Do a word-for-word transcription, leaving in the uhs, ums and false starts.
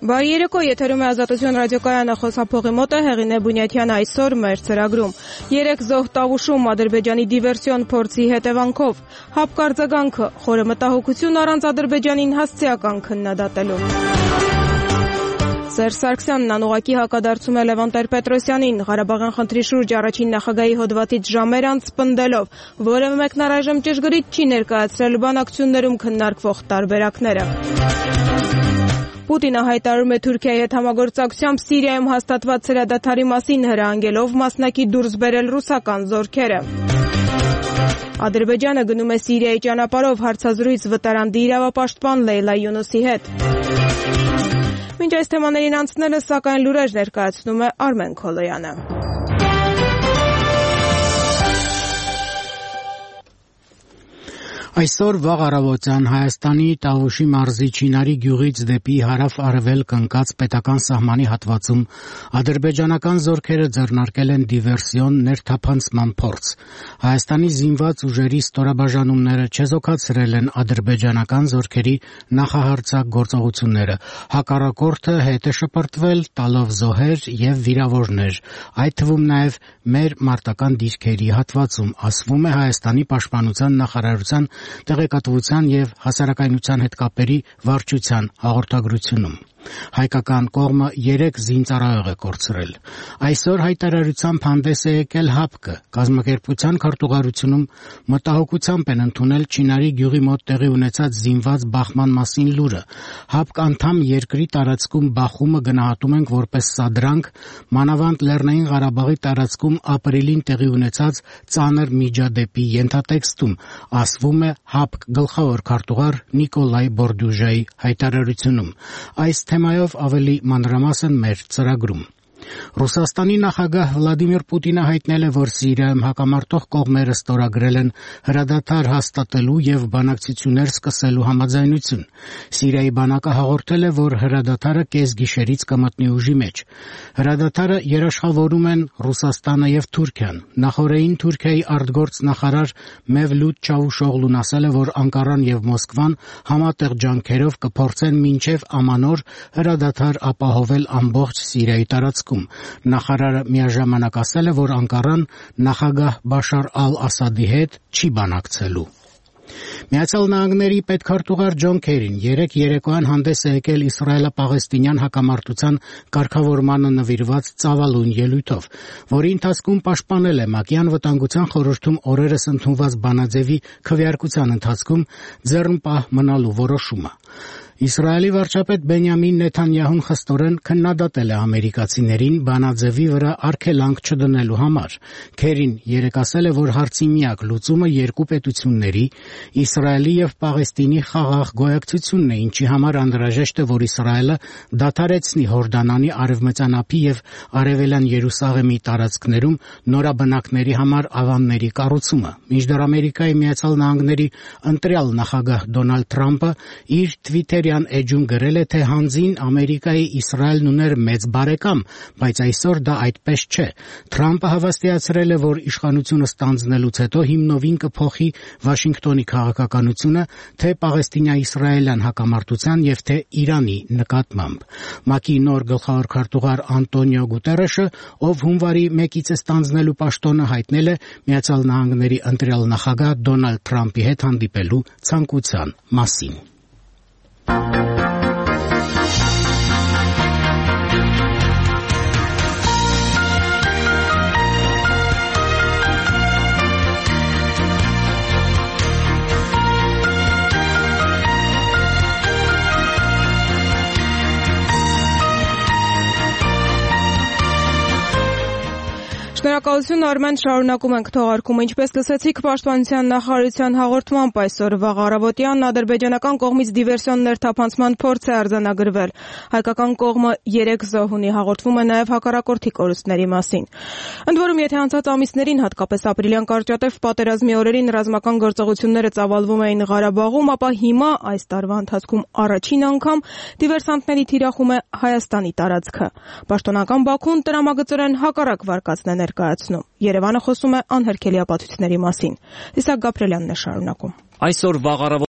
Բարի երեկո, եթերում է Ազատություն ռադիոկայանը, խոսափողի մոտ է Հեղինե Բունյաթյանը այսօր մեր ծրագրում։ Երեք զոհ Տավուշում Ադրբեջանի դիվերսիոն փորձի հետևանքով, ՀԱՊԿ արձագանքը, խորը մտահոգություն առանց Ադրբեջանին հասցեական քննադատելու։ Սերժ Սարգսյանն անուղղակի հակադարձում է Լևոն Տեր-Պետրոսյանին, Ղարաբաղյան խնդրի շուրջ առաջին նախագահի հոդվածից ժամեր անց պնդելով, որևէ մեկն առայժմ ճշգրիտ չի ներկայացրել բանակցություններում քննարկվող տարբերակները։ Պուտինը հայտարարում է Թուրքիայի հետ համագործակցությամբ Սիրիայում հաստատված հրադադարի մասին հրահանգելով մասնակի դուրս բերել ռուսական զորքերը։ Ադրբեջանը գնում է Սիրիայի ճանապարհով հարցազրույց վտարանդի իրավապաշտպան Լեյլա Յունուսի հետ։ Մինչ այս թեմաներին անցնելը, սակայն լուրեր ներկայացնում է Արմեն Քոլոյանը։ Այսօր վաղ առավոտյան Հայաստանի Տավուշի մարզի Չինարի գյուղից դեպի հարավ-արևելք ընկած պետական սահմանի հատվածում ադրբեջանական զորքերը ձեռնարկել են դիվերսիոն ներթափանցման փորձ։ Հայաստանի զինված ուժերի ստորաբաժանումները չեզոքացրել են ադրբեջանական զորքերի նախահարձակ գործողությունները։ Հակառակորդը հետ է շպրտվել տալով զոհեր եւ վիրավորներ, այդ թվում նաեւ մեր մարտական դիրքերի հատվածում, ասվում է Հայաստանի պաշտպանության նախարարության տեղեկատվության եւ հասարակայնության հետ կապերի վարչության հաղորդագրությունում։ Հայկական կողմը երեք զինծառայող է կորցրել։ Այսօր հայտարարությամբ հանդես է եկել ՀԱՊԿ-ը, կազմակերպության քարտուղարությունում մտահոգությամբ են ընդունել Չինարի գյուղի մոտ տեղի ունեցած զինված բախման մասին լուրը։ ՀԱՊԿ անդամ երկրի տարածքում բախումը գնահատում ենք որպես սադրանք, մանավանդ Լեռնային Ղարաբաղի տարածքում ապրիլին տեղի ունեցած ծանր միջադեպի ենթատեքստում, ասվում է ՀԱՊԿ գլխավոր քարտուղար Նիկոլայ Բորդյուժայի հայտարարությունում։ Այս թեմայով ավելի մանրամասն մեր ծրագրում։ Ռուսաստանի նախագահ Վլադիմիր Պուտինը հայտնել է, որ Սիրիայում հակամարտող կողմերը ստորագրել են հրադադար հաստատելու եւ բանակցություններ սկսելու համաձայնություն։ Սիրիայի բանակը հաղորդել է, որ հրադադարը կեսգիշերից կմտնի ուժի մեջ։ Հրադադարը երաշխավորում են Ռուսաստանը եւ Թուրքիան։ Նախորդին Թուրքիայի արտգործ նախարար Մևլութ Չավուշօղլուն ասել է, որ Անկարան եւ Մոսկվան համատեղ ջանքերով կփորձեն մինչեւ ամանոր հրադադար ապահովել ամբողջ Սիրիայի տարածքում։ Նախարարը միաժամանակ ասել է, որ Անկարան նախագահ Բաշար ալ-Ասադի հետ չի բանակցելու։ Միացյալ Նահանգների պետքարտուղար Ջոն Քերին երեկ երեկոյան հանդես է եկել Իսրայելա-պաղեստինյան հակամարտության կարգավորմանը նվիրված ծավալուն ելույթով, որի ընթացքում պաշտպանել է ՄԱԿ-ի անվտանգության խորհրդում օրերս ընդունված բանաձևի քվեարկության ընթացքում ձեռնպահ մնալու որոշումը։ Իսրայելի վարչապետ Բենյամին Նեթանյահուն խստորեն քննադատել է ամերիկացիներին բանաձևի վրա արգելանք չդնելու համար։ Քերին երեկ ասել է, որ հարցի միակ լուծումը երկու պետությունների՝ Իսրայելի եւ Պաղեստինի խաղաղ գոյակցությունն է, ինչի համար անհրաժեշտ է, որ Իսրայելը դադարեցնի Հորդանանի արևմտյան ափի եւ արևելյան Երուսաղեմի տարածքներում նորաբնակների համար ավանների կառուցումը։ Մինչդեռ Ամերիկայի Միացյալ Նահանգների ընտրյալ նախագահ Դոնալդ Թրամփը իր Twitter էջում գրել է, թե հանձին Ամերիկայի Իսրայելն ուներ մեծ բարեկամ, բայց այսօր դա այդպես չէ։ Թրամփը հավաստիացրել է, որ իշխանությունը ստանձնելուց հետո հիմնովին կփոխի Վաշինգտոնի քաղաքականությունը թե պաղեստինյա-իսրայելյան հակամարտության եւ թե Իրանի նկատմամբ։ ՄԱԿ-ի նոր գլխավոր քարտուղար Անտոնիո Գուտերեշը, ով հունվարի մեկից է ստանձնելու պաշտոնը, հայտնել է Միացյալ Նահանգների ընտրյալ նախագահ Դոնալդ Թրամփի հետ հանդիպելու ցանկության մասին։ Շնորհակալություն Արմեն, շարունակում ենք թողարկումը։ Ինչպես լսեցիք, Պաշտպանության նախարարության հաղորդմամբ այսօր վաղ առավոտյան ադրբեջանական կողմից դիվերսիոն ներթափանցման փորձ է արձանագրվել։ Հայկական կողմը երեք զոհ ունի, հաղորդվում է նաև հակառակորդի կորուստների մասին։ Ընդ որում, եթե անցած ամիսներին, հատկապես ապրիլյան կարճատև պատերազմի օրերին ռազմական գործողությունները ծավալվում էին Ղարաբաղում, ապա հիմա այս տարվա ընթացքում առաջին անգամ դիվերսանտների թիրախում է Հայաստանի տարածքը։ Պաշտոնական Բաքուն տրամագծորեն հակառակ վարկածն է ներկայացնում։ Երևանը խոսում է անհերքելի ապացույցների մասին։ Իսակ Գաբրելյանն է շարունակում։ Այսօր վաղ առավոտ